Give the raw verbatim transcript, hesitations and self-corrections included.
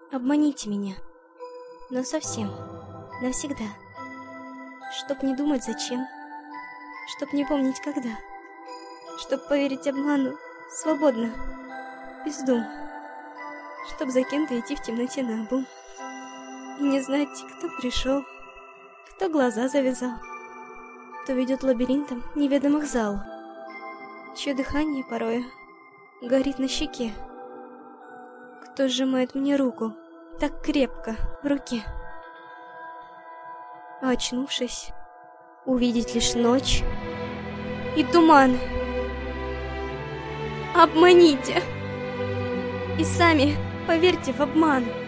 Обманите меня, но совсем, навсегда. Чтоб не думать зачем, чтоб не помнить когда, чтоб поверить обману свободно, без дум, чтоб за кем-то идти в темноте наобум и не знать, кто пришел, кто глаза завязал, кто ведет лабиринтом неведомых зал, чье дыхание порою горит на щеке, кто сжимает мне руку так крепко в руке. А очнувшись, увидеть лишь ночь и туман. Обманите! И сами поверьте в обман.